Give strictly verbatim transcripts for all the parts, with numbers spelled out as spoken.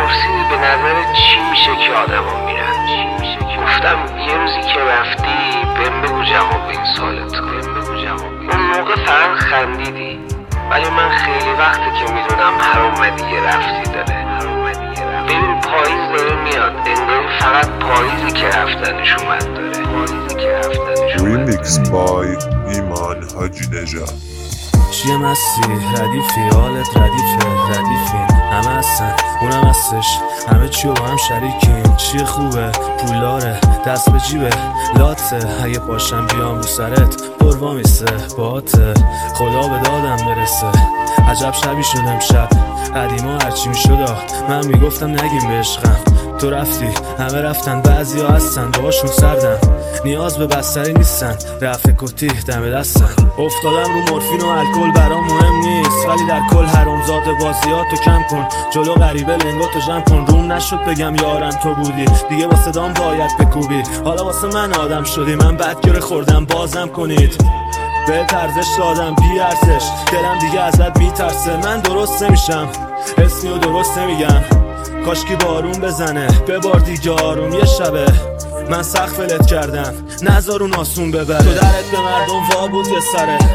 پرسیدی به نظر چی میشه که آدم ها میرن. گفتم یه روزی که رفتی بهم بگو جواب این سوالت. اون موقع فقط خندیدی، ولی من خیلی وقته که میدونم هر اومدی یه رفتی داره. ببین پاییز داره میاد، انگاری فقط پاییزی که رفتنش اومد داره. پاییزی که رفتنش اومد. ریمیکس بای ایمان حاجی نژاد. چیه مستی ردیفی حالت ردیفه ردیفین همه هستن اونم هستش همه چیو با هم شریکیم. چیه خوبه پولاره دست به جیبه لاته اگه پاشم بیام رو سرت پروا میسه باته خدا به دادم برسه. عجب شبی شد امشب قدیما هرچی میشد من میگفتم نگیم به عشقم. تو رفتی همه رفتن بعضی ها هستن باشون سردم نیاز به بستری نیستن رفت کتی دم دستن. افتادم رو مورفین و الکل برام مهم نیست ولی در کل حرامزاد بازیاتو کم کن جلو غریبه لنگاتو جمع کن. روم نشد بگم یارم تو بودی دیگه با صدام باید بکوبی. حالا واسه من آدم شدی من بدگره خوردم بازم کنید به ارزش دادم بی ارزش دلم دیگه ازت میترسه. من درست نمیشم اسمی و درست نمیگم کاشکی بارون بزنه ببار دیگه آروم یه شبه من سخت فلت کردم نذار اون آسون ببره. تو درت به مردم وا بود یه سره درت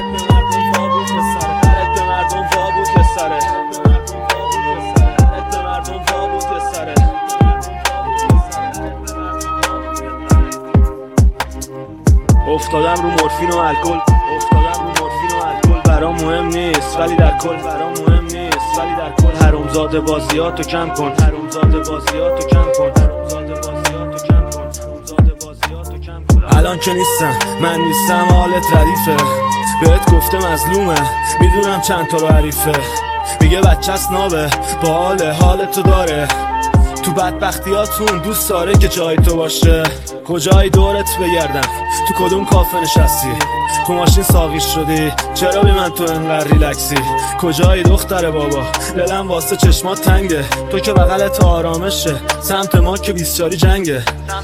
به مردم وا بود یه سره درت به مردم وا بود یه سره. افتادم رو مورفین و الکل افتادم رو مورفین و الکل برام مهم نیست ولی در کل برام مهم نیست ولی در کل حرامزاده بازیاتو کم کن حرامزاده بازیاتو کم کن حرامزاده بازیاتو کم کن حرامزاده بازیاتو کم کن. الان که نیستم من نیستم حالت ردیفه بهت گفته مظلومه میدونم چند تا رو حریفه میگه بچه‌ست نابه با حال حالتو داره تو بدبختیاتون دوست داره که جای تو باشه. کجای دورت بگردم تو کدوم کافه نشستی تو ماشین ساقی شدی چرا بی من تو انقدر ریلکسی. کجای دختر بابا دلم واسه چشمات تنگه تو که بغلت آرامشه سمت ما که بیسچاری جنگه.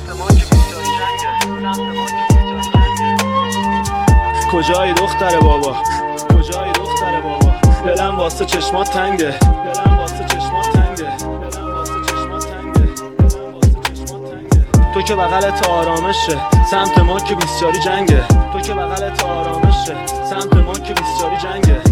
کجای دختر بابا کجای دختر بابا دلم واسه چشمات تنگه دلم واسه چشمات تنگه تو که بغلت آرامشه سمت ما که بیسچاری جنگه تو که بغلت آرامشه سمت ما که بیسچاری جنگه.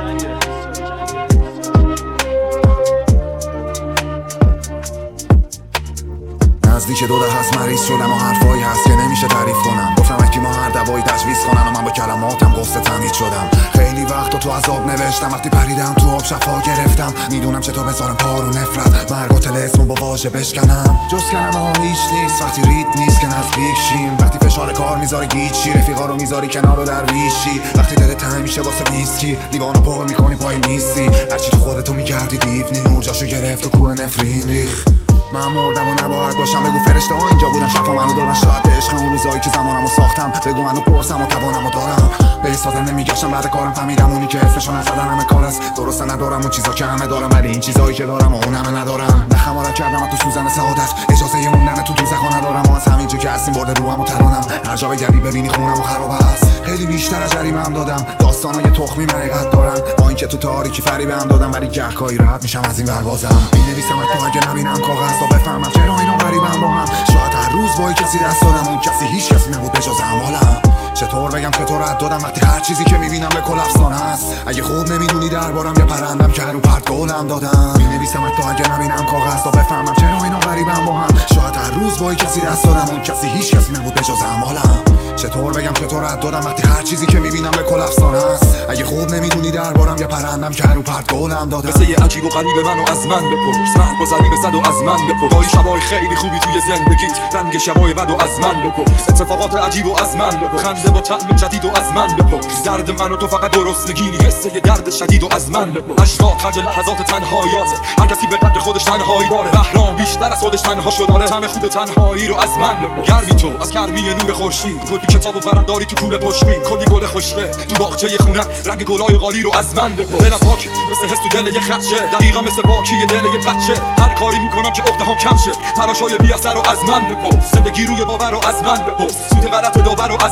نزدیک دو ده هست مریض شدم و حرفایی هست که نمیشه تعریف کنم. گفتم اکی ما هر دوایی تجویز کنن و من با کلماتم قصه تمهید شدم. خیلی وقت تو عذاب نوشتم وقتی پریدم تو آب شفا گرفتم. میدونم چطور بذارم پارو نفرت مرگ و طلسمو با واژه بشکنم. جز کلمه ها هیچ نیست وقتی ریت نیست که نزدیک شیم. وقتی فشار کار میذاری گیچی رفیقا رو میذاری کنار و درویشی. وقتی دلت تنگ میشه واسه ویسکی لیوانو پر میکنی پای نیستی. هرچی تو خودتو میکردی دیوونی نور جاشو گرفت و کوه نفرین ریخ. من مردم و نباید باشم بگو فرشته ها اینجا بودن شفا منو دارن شاید به عشق اون روزایی که زمانمو ساختم. بگو منو پرسم و توانمو دارم به ایستادن نمیگشتم بعد کارم فهمیدم اونی که اسمشو نزدن همه کار است. درسته ندارم اون چیزا که همه دارم ولی این چیزایی که دارم و اون همه ندارم. نخمارم کردم تو سوزن سعادت اجازه ی موندن تو دوزخ ندارم و از همین جو که هستیم برده روحم و ترانم. هر جا بگردی ببینی خونم و خراب است. خیلی بیشتر از جریمه هم دادم داستانای تخمی حقیقت دارن با اینکه تو تاریکی فریب هم دادم ولی گهگاهی راحت میشم از این ور بازم. مینویسم تو اگه نبینم کاغذ تا بفهمم چرا اینا غریبم با هم. شاید هر روز با کسی دست دادم اون کسی هیچ کسی نبود بجز اعمالم. چطور بگم چطور رد دادم وقتی هر چیزی که میبینم به کل افسانه است. اگه خوب نمیدونی دربارم یا پرندم که رو پرت گلم دادم. مینویسم تا اگه نبینم کاغذ تا بفهمم چرا اینا غریبم با هم. شاید هر روز با کسی دست دادم اون کسی هیچ کسی نبود بجز اعمالم. چطور بگم چطور رد دادم وقتی هر چیزی که میبینم به کل افسانه است. اگه خوب نمیدونی دربارم یا پرندم که رو پرت گلم دادم. قصه عجیب و غریب منو از من بپرس من گذری به صد و از من بپرس. با شبای خیلی خوبی توی زندگیت رنگ شبای بد و از من بپرس. اتفاقات عجیب و از من بپرس. خنده با طعم جدید و از من بپرس. درد منو تو فقط درست نگیری حسه درد شدید و از من بپرس. اشتاق خرج لحظات تنهاییات هر کسی به قدر خودش تنهایی داره. بهرام بیشتر از خودش تنها شد داره. طعم خوب تنهایی رو از من بپرس. گرمی تو از گرمی نور خورشید کلی کتابو برنداری تو پول پشمی کلی گل خوشبه تو باغچه خونه رنگ گلای قالی رو از من بپرس. دلم پاک مثل حس تو دل یه خدشه دقیقا مثل باکی دل یه بچه. هر کاری میکنم که عقده‌هام کم شه تلاشای بی اثر رو از من بپرس. زندگی روی باور رو از من بپرس. سود غلط داور رو از من بپرس.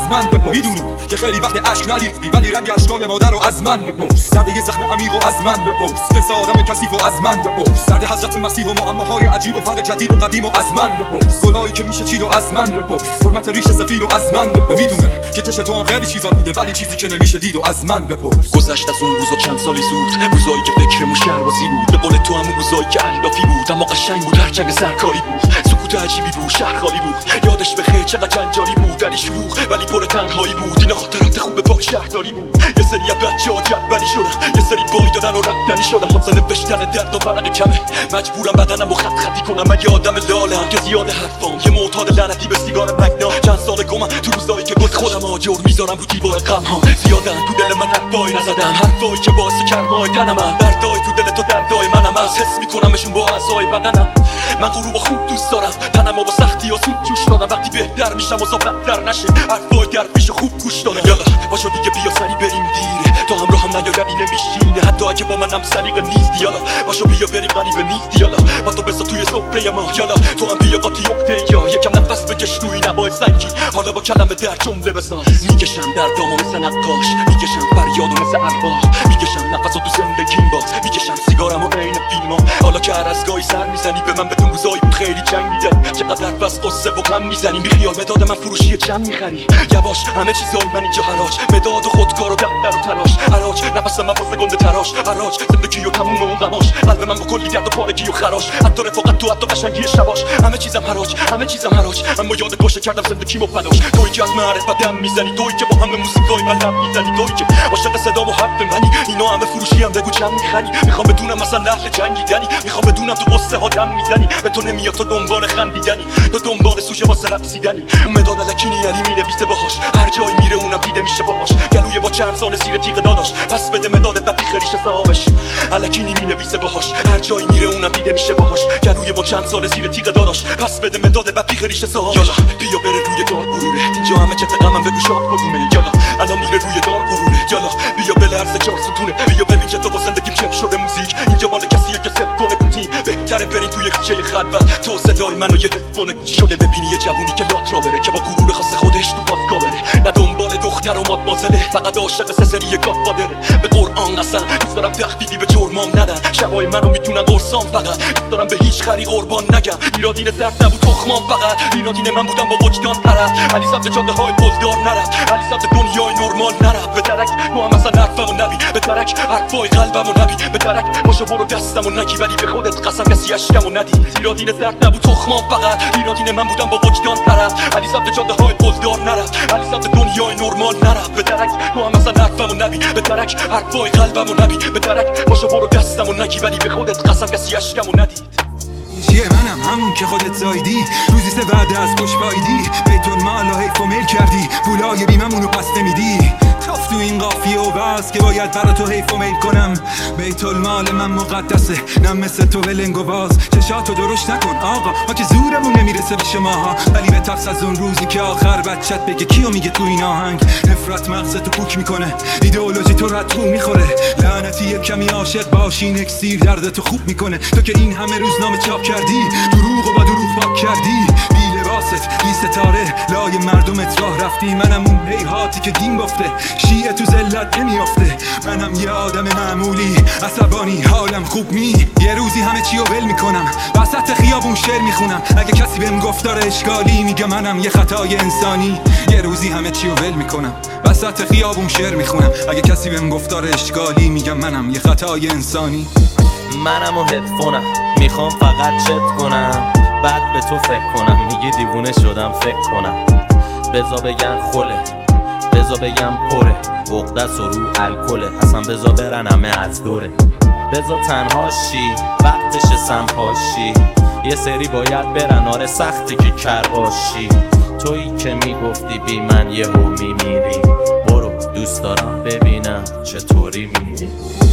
بپرس میدونی که خیلی وقت عشق نریختی ولی رنگ اشکای مادر رو از من بپرس درد یه زخم عمیق رو از من بپرس قصه آدم کثیف رو از من بپرس درد حضرت مسیح و معماهای عجیب و فرق جدید و قدیم و از من بپرس گناهی که میشه چی رو از من بپرس حرمت ریش سفید رو از من بپرس میدونم که چش تو هم خیلی چیزا میده ولی چیزی که نمیشه دید و از من بپرس گذشت از اون روزا چند سالی زود روزایی که فکرمون شهربازی بود به قول تو همون روزایی که اهدافی بود اما قشنگ بود هرچنگ سرکاری بود سکوت عجیبی بود شهر خالی بود یادش بخیر چقدر جنجالی بود دلی شلوغ ولی پر تنهایی بود اینا خاطرات خوب پاک شهرداری بود یه سری از بچه‌ها جدولی شدن یه سری بای دادن و رفتنی شدن حادثه نوشتن درد و برق کمه مجبورم بدنم رو خط خطی کنم مگه آدم لالم که زیاد حرفام یه معتاد لعنتی به سیگار مگنا چند سال گمم تو روزایی که گفت خودم آجر میذارم رو دیوار غم ها زیادن تو دل من حرفایی نزدم حرفایی که باعث کرمای تنم دردای تو دل تو دردای منم از حس میکنمشون با اعضای بدنم من غروب خوب دوست دارم تنم با سختی و سود جوش دادم وقتی بهتر میشم و بدتر نشه حرفای گرفیش خوب گوش دادم یالا باشو دیگه بیا سری بریم دیره تو هم راهم نیاری نمیشینه حتی اگه با منم سلیقه نیستی یالا باشو بیا بریم غریبه نیستی یالا با تو بسا توی سفره ما یالا تو هم بیا قاطی اکته یا یکم نفس بکش روی نبای سنگی حالا با کلمه در جمله بساز میکشم دردامو مثل نقاش میکشم فریادو مثل ارواح میکشم نفسو تو زندگیم باز میکشم سیگارمو عین فیلما حالا که هر از گاهی سر میزنی به من بدون روزایی بود خیلی جنگ میدن چقدر حرف قصه و غم میزنی بیخیال مداد من فروشی چند میخری یواش همه چیزای من اینجا حراج مداد و خودکار و دفتر و تلاش حراج نفس من واسه گنده تراش حراج زندگی و تموم اون غماش قلب من با کلی درد و پارگی و خراش حتی رفاقت تو حتی قشنگی شباش همه چیزم حراج همه چیزم حراج اما یاد گوشه کردم زندگیمو فداش تویی که از معرفت دم میزنی تویی که با همه موسیقای من لب میزنی تویی که عاشق صدا و حرف منی اینا همه فروشی هم بگو چند میخری میخوام بدونم مثلا اهل جنگیدنی میخوام بدونم تو قصه ها دم میزنی به تو نمیاد تو دنبال خندیدنی تو دنبال سوژه واسه رقصیدنی اون مداد الکینی علی مینویسه باهاش هر جایی میره اونم دیده میشه باهاش گلوی با چند سال زیر تیغ داداش پس بده مداد بعد خریش صاحبش الکینی مینویسه باهاش هر جایی میره اونم دیده میشه باهاش گلوی با چند سال زیر تیغ داداش پس بده مداد بعد خریش صاحبش یالا بیا بره روی دار غروره اینجا همه چه غمم بگو شاد بگومه یالا الان میره روی دار غروره یالا بیا بلرزه چهار ستونه بیا ببین که تو با زندگیم چه شده موزیک اینجا مال کسیه که سب کنه بودی بهتره برین توی کوچه خلوت تو صدای منو یه تلفن گوشی شده ببینی یه جوونی که لات را بره که با غرور خاص خودش تو پاسکا بره نه دنبال دختر و مادمازله فقط عاشق سسری گادفادره به قرآن قسم دوست دارم تهدیدی به جرمام ندن شبای منو میتونن قرصام فقط دوست دارم به هیچ خری قربان نگم ایرادین زرد نبود تخمام فقط ایرادین من بودم با وجدان طرف علی سبت جاده های پلدار نرفت علی سبت دنیای نرمال نرفت به درک تو هم اصلا حرفمو نبی به درک حرفای قلبمو نبی به درک باشو برو دستمو نگی ولی به خودت قسم کسی اشکمو ندی ایرادین زرد نبود تخمام فقط ایرادین من بودم با وجدان طرف علی سبت جاده های پلدار نرفت علی سبت دنیای نرمال نرفت به درک تو هم اصلا حرفمو نبی به درک حرفای قلبمو نبی به درک باشو برو دستمو نگی ولی به خودت قسم کسی اشکمو ندید چیه منم همون که خودت زایدی روزی سه بعد از پشت بایدی بیتون مال و حیف و میل کردی پولای بیممونو پس نمیدی کاف تو این قافیه و بس که باید برا تو حیف و میل کنم بیت المال من مقدسه نه مثل تو ولنگ و باز چشاتو درشت نکن آقا ما که زورمون نمیرسه به شماها ولی به تفس از اون روزی که آخر بچت بگه کیو میگه تو این آهنگ نفرت مغزتو پوک میکنه ایدئولوژی تو رد تو میخوره لعنتی یک کمی عاشق باشی اکسیر دردتو خوب میکنه تو که این همه روزنامه چاپ کردی دروغ و با دروغ پاک کردی بی لباست بی ستاره لای مردمت راه رفتی منم اون هیهاتی که دین گفته شیعه تو ذلت نمیافته منم یه آدم معمولی عصبانی حالم خوب می یه روزی همه چی رو ول میکنم وسط خیابون شعر میخونم اگه کسی بهم گفتار اشکالی میگه منم یه خطای انسانی یه روزی همه چی رو ول میکنم وسط خیابون شعر میخونم اگه کسی بهم گفتار اشکالی میگه منم یه خطای انسانی منم و هدفونم میخوام فقط چت کنم بعد به تو فکر کنم میگی دیوونه شدم فکر کنم بزا بگن خوله بزا بگم پره عقدس و رو الکله اصلا بزا برن همه از دوره بزا تنها شی وقتش سمپاشی یه سری باید برن آره سخته که کرباشی تویی که میگفتی بی من یه هو میمیری برو دوست دارم ببینم چطوری میری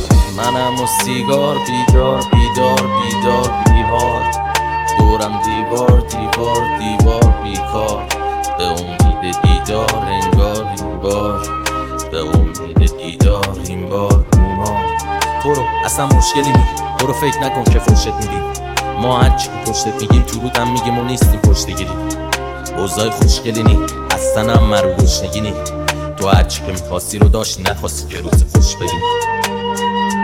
منم و سیگار بیدار بیدار بیدار بیهار دورم دیوار دیوار دیوار بیکار به امید دیدار انگار این بار به امید دیدار این بار بیمار تو رو اصلا مشکلی نی برو فکر نکن که فرشت میدیم ما هرچی که پشتت میگیم تو رودم میگیم و نیستیم پشت گیریم اوضاع خوشگلی نی اصلا هم مرو گشنگی نی تو هرچی که میخواستی رو داشتی، نخواستی که روز خوش بری.